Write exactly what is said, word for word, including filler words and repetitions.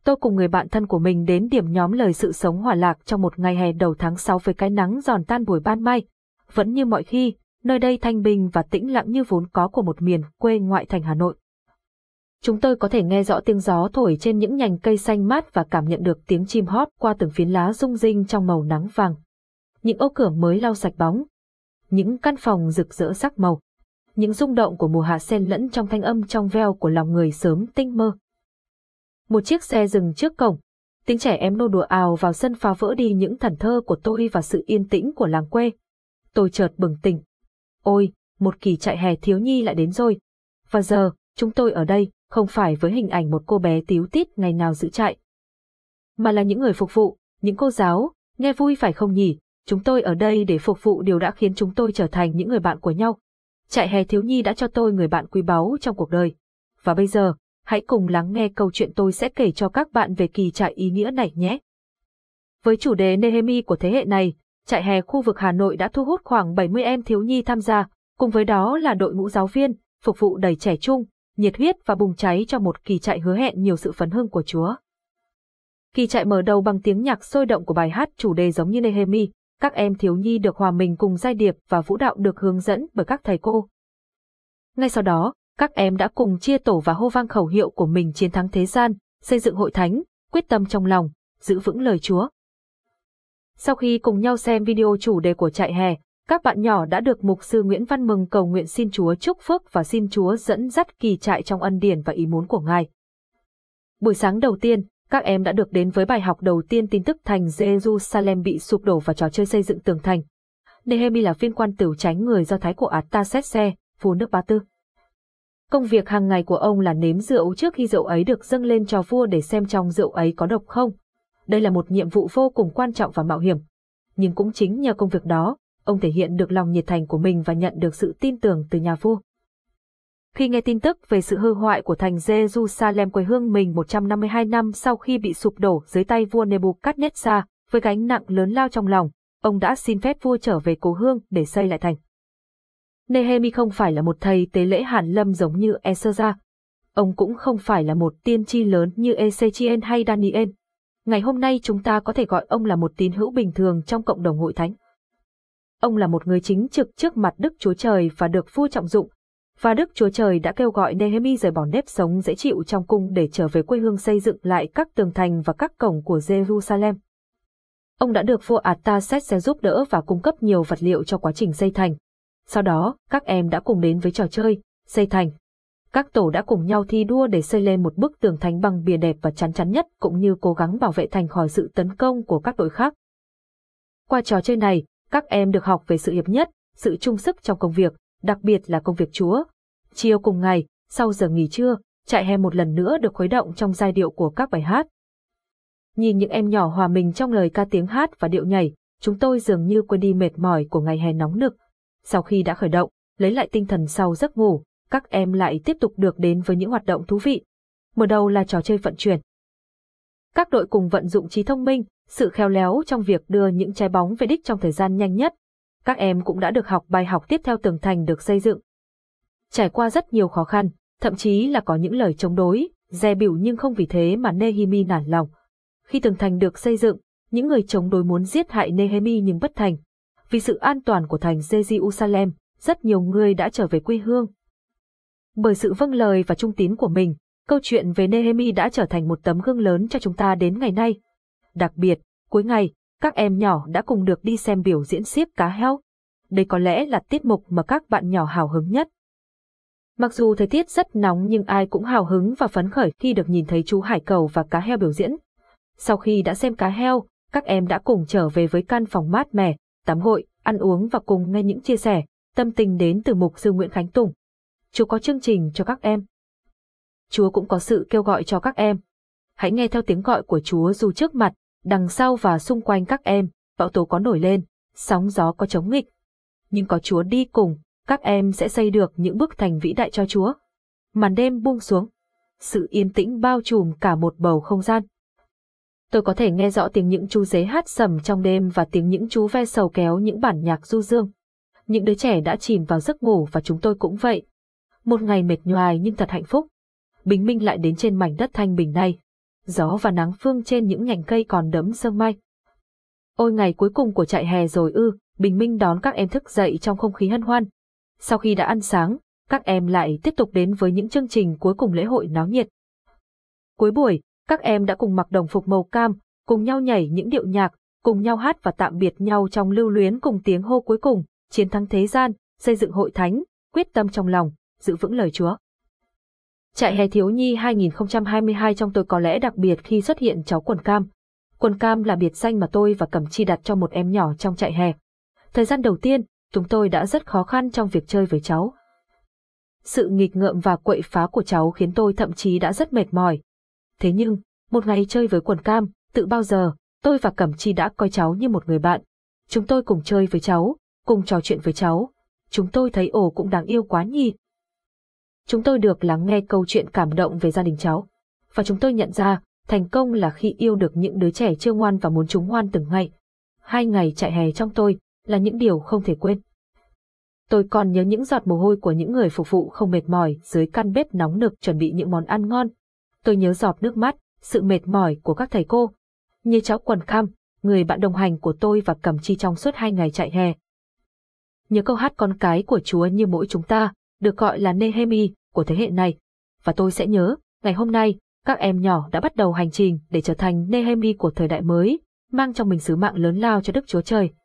Tôi cùng người bạn thân của mình đến điểm nhóm lời sự sống Hòa Lạc trong một ngày hè đầu tháng sáu với cái nắng giòn tan buổi ban mai. Vẫn như mọi khi, nơi đây thanh bình và tĩnh lặng như vốn có của một miền quê ngoại thành Hà Nội. Chúng tôi có thể nghe rõ tiếng gió thổi trên những nhành cây xanh mát và cảm nhận được tiếng chim hót qua từng phiến lá rung rinh trong màu nắng vàng. Những ô cửa mới lau sạch bóng, những căn phòng rực rỡ sắc màu, những rung động của mùa hạ xen lẫn trong thanh âm trong veo của lòng người sớm tinh mơ. Một chiếc xe dừng trước cổng, tiếng trẻ em nô đùa ào vào sân phá vỡ đi những thần thơ của tôi và sự yên tĩnh của làng quê. Tôi chợt bừng tỉnh. Ôi, một kỳ chạy hè thiếu nhi lại đến rồi. Và giờ, chúng tôi ở đây, không phải với hình ảnh một cô bé tíu tít ngày nào giữ chạy, mà là những người phục vụ, những cô giáo. Nghe vui phải không nhỉ? Chúng tôi ở đây để phục vụ điều đã khiến chúng tôi trở thành những người bạn của nhau. Chạy hè thiếu nhi đã cho tôi người bạn quý báu trong cuộc đời. Và bây giờ, hãy cùng lắng nghe câu chuyện tôi sẽ kể cho các bạn về kỳ chạy ý nghĩa này nhé. Với chủ đề Nehemi của thế hệ này, chạy hè khu vực Hà Nội đã thu hút khoảng bảy mươi em thiếu nhi tham gia, cùng với đó là đội ngũ giáo viên, phục vụ đầy trẻ trung, nhiệt huyết và bùng cháy cho một kỳ chạy hứa hẹn nhiều sự phấn hưng của Chúa. Kỳ chạy mở đầu bằng tiếng nhạc sôi động của bài hát chủ đề giống như Nehemi, các em thiếu nhi được hòa mình cùng giai điệp và vũ đạo được hướng dẫn bởi các thầy cô. Ngay sau đó, các em đã cùng chia tổ và hô vang khẩu hiệu của mình chiến thắng thế gian, xây dựng hội thánh, quyết tâm trong lòng, giữ vững lời Chúa. Sau khi cùng nhau xem video chủ đề của chạy hè, các bạn nhỏ đã được Mục sư Nguyễn Văn Mừng cầu nguyện xin Chúa chúc phước và xin Chúa dẫn dắt kỳ chạy trong ân điển và ý muốn của Ngài. Buổi sáng đầu tiên, các em đã được đến với bài học đầu tiên tin tức thành Jerusalem bị sụp đổ và trò chơi xây dựng tường thành. Nehemi là viên quan tửu chánh người Do Thái của Artaxerxes, vua nước Ba Tư. Công việc hàng ngày của ông là nếm rượu trước khi rượu ấy được dâng lên cho vua để xem trong rượu ấy có độc không. Đây là một nhiệm vụ vô cùng quan trọng và mạo hiểm. Nhưng cũng chính nhờ công việc đó, ông thể hiện được lòng nhiệt thành của mình và nhận được sự tin tưởng từ nhà vua. Khi nghe tin tức về sự hư hoại của thành Jerusalem quê hương mình một trăm năm mươi hai năm sau khi bị sụp đổ dưới tay vua Nebuchadnezzar, với gánh nặng lớn lao trong lòng, ông đã xin phép vua trở về cố hương để xây lại thành. Nehemi không phải là một thầy tế lễ hàn lâm giống như Ezra. Ông cũng không phải là một tiên tri lớn như Ezechiel hay Daniel. Ngày hôm nay chúng ta có thể gọi ông là một tín hữu bình thường trong cộng đồng hội thánh. Ông là một người chính trực trước mặt Đức Chúa Trời và được vua trọng dụng, và Đức Chúa Trời đã kêu gọi Nehemi rời bỏ nếp sống dễ chịu trong cung để trở về quê hương xây dựng lại các tường thành và các cổng của Jerusalem. Ông đã được vua Artaxerxes giúp đỡ và cung cấp nhiều vật liệu cho quá trình xây thành. Sau đó, các em đã cùng đến với trò chơi, xây thành. Các tổ đã cùng nhau thi đua để xây lên một bức tường thành bằng bìa đẹp và chắn chắn nhất cũng như cố gắng bảo vệ thành khỏi sự tấn công của các đội khác. Qua trò chơi này, các em được học về sự hiệp nhất, sự chung sức trong công việc, đặc biệt là công việc Chúa. Chiều cùng ngày, sau giờ nghỉ trưa, chạy hè một lần nữa được khuấy động trong giai điệu của các bài hát. Nhìn những em nhỏ hòa mình trong lời ca tiếng hát và điệu nhảy, chúng tôi dường như quên đi mệt mỏi của ngày hè nóng nực. Sau khi đã khởi động, lấy lại tinh thần sau giấc ngủ, các em lại tiếp tục được đến với những hoạt động thú vị. Mở đầu là trò chơi vận chuyển. Các đội cùng vận dụng trí thông minh, sự khéo léo trong việc đưa những trái bóng về đích trong thời gian nhanh nhất. Các em cũng đã được học bài học tiếp theo tường thành được xây dựng. Trải qua rất nhiều khó khăn, thậm chí là có những lời chống đối, dè bỉu nhưng không vì thế mà Nehemi nản lòng. Khi tường thành được xây dựng, những người chống đối muốn giết hại Nehemi nhưng bất thành. Vì sự an toàn của thành Jerusalem, rất nhiều người đã trở về quê hương. Bởi sự vâng lời và trung tín của mình, câu chuyện về Nehemi đã trở thành một tấm gương lớn cho chúng ta đến ngày nay. Đặc biệt, cuối ngày, các em nhỏ đã cùng được đi xem biểu diễn xiếc cá heo. Đây có lẽ là tiết mục mà các bạn nhỏ hào hứng nhất. Mặc dù thời tiết rất nóng nhưng ai cũng hào hứng và phấn khởi khi được nhìn thấy chú hải cẩu và cá heo biểu diễn. Sau khi đã xem cá heo, các em đã cùng trở về với căn phòng mát mẻ, tắm gội, ăn uống và cùng nghe những chia sẻ, tâm tình đến từ Mục sư Nguyễn Khánh Tùng. Chúa có chương trình cho các em. Chúa cũng có sự kêu gọi cho các em. Hãy nghe theo tiếng gọi của Chúa dù trước mặt, đằng sau và xung quanh các em, bão tố có nổi lên, sóng gió có chống nghịch. Nhưng có Chúa đi cùng, các em sẽ xây được những bức thành vĩ đại cho Chúa. Màn đêm buông xuống, sự yên tĩnh bao trùm cả một bầu không gian. Tôi có thể nghe rõ tiếng những chú dế hát sầm trong đêm và tiếng những chú ve sầu kéo những bản nhạc du dương. Những đứa trẻ đã chìm vào giấc ngủ và chúng tôi cũng vậy. Một ngày mệt nhoài nhưng thật hạnh phúc. Bình minh lại đến trên mảnh đất thanh bình này. gió và nắng phương trên những nhành cây còn đẫm sương mai. Ôi ngày cuối cùng của trại hè rồi ư, bình minh đón các em thức dậy trong không khí hân hoan. Sau khi đã ăn sáng, các em lại tiếp tục đến với những chương trình cuối cùng lễ hội náo nhiệt. Cuối buổi, các em đã cùng mặc đồng phục màu cam, cùng nhau nhảy những điệu nhạc, cùng nhau hát và tạm biệt nhau trong lưu luyến cùng tiếng hô cuối cùng, chiến thắng thế gian, xây dựng hội thánh, quyết tâm trong lòng, giữ vững lời Chúa. Trại hè thiếu nhi hai nghìn không trăm hai mươi hai trong tôi có lẽ đặc biệt khi xuất hiện cháu Quần Cam. Quần Cam là biệt danh mà tôi và Cẩm Chi đặt cho một em nhỏ trong trại hè. Thời gian đầu tiên, chúng tôi đã rất khó khăn trong việc chơi với cháu. Sự nghịch ngợm và quậy phá của cháu khiến tôi thậm chí đã rất mệt mỏi. Thế nhưng, một ngày chơi với Quần Cam, tự bao giờ, tôi và Cẩm Chi đã coi cháu như một người bạn. Chúng tôi cùng chơi với cháu, cùng trò chuyện với cháu. Chúng tôi thấy ồ cũng đáng yêu quá nhỉ. Chúng tôi được lắng nghe câu chuyện cảm động về gia đình cháu. Và chúng tôi nhận ra, thành công là khi yêu được những đứa trẻ chưa ngoan và muốn chúng ngoan từng ngày. Hai ngày trại hè trong tôi là những điều không thể quên. Tôi còn nhớ những giọt mồ hôi của những người phục vụ không mệt mỏi dưới căn bếp nóng nực chuẩn bị những món ăn ngon. Tôi nhớ giọt nước mắt, sự mệt mỏi của các thầy cô. Như cháu Quần Cam, người bạn đồng hành của tôi và Cẩm Chi trong suốt hai ngày trại hè. Nhớ câu hát con cái của Chúa như mỗi chúng ta, được gọi là Nehemi của thế hệ này. Và tôi sẽ nhớ, ngày hôm nay, các em nhỏ đã bắt đầu hành trình để trở thành Nehemi của thời đại mới, mang trong mình sứ mạng lớn lao cho Đức Chúa Trời.